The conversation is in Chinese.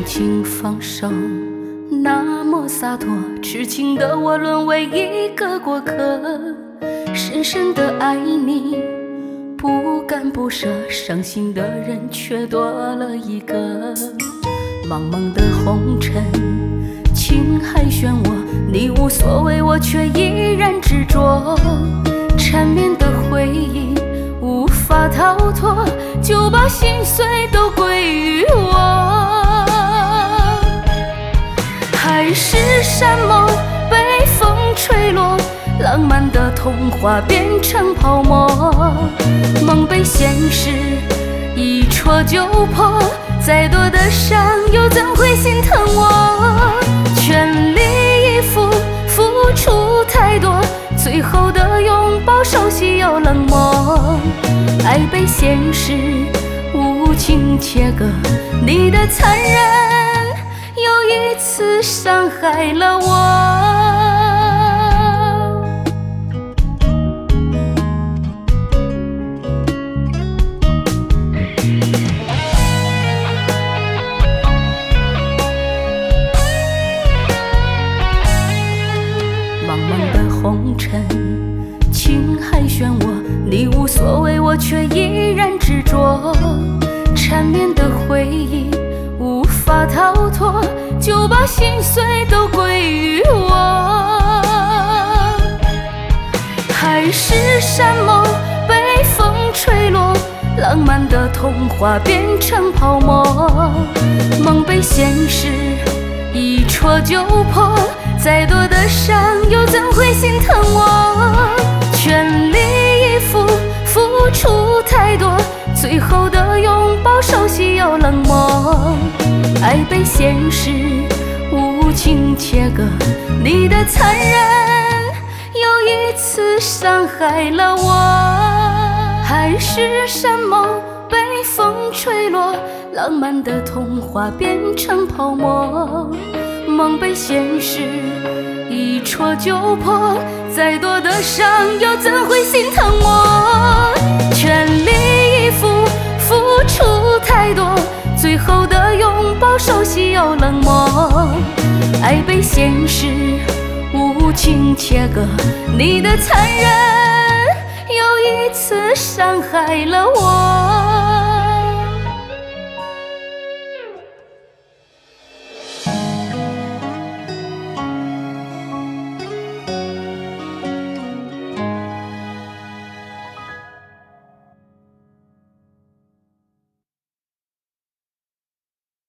动情放手，那么洒脱，痴情的我沦为一个过客，深深的爱你，不敢不舍，伤心的人却多了一个。茫茫的红尘，情海漩涡，你无所谓，我却依然执着，缠绵的回忆无法逃脱，就把心碎都归于我。海誓山盟被风吹落，浪漫的童话变成泡沫，梦被现实一戳就破，再多的伤又怎会心疼我？全力以赴，付出太多，最后的拥抱熟悉又冷漠，爱被现实无情切割，你的残忍又一次伤害了我。茫茫的红尘，情海漩涡，你无所谓，我却依然执着，缠绵的回忆无法逃脱，就把心碎都归于我。海誓山盟被风吹落，浪漫的童话变成泡沫，梦被现实一戳就破，再多的伤又怎会心疼我？全力以赴，付出太多，最后的拥抱熟悉又冷漠，爱被现实无情切割，你的残忍又一次伤害了我。海誓山盟被风吹落，浪漫的童话变成泡沫，梦被现实一戳就破，再多的伤又怎会心疼我？全力以赴，付出太多，最后的拥抱熟悉又冷漠，爱被现实无情切割，你的残忍又一次伤害了我。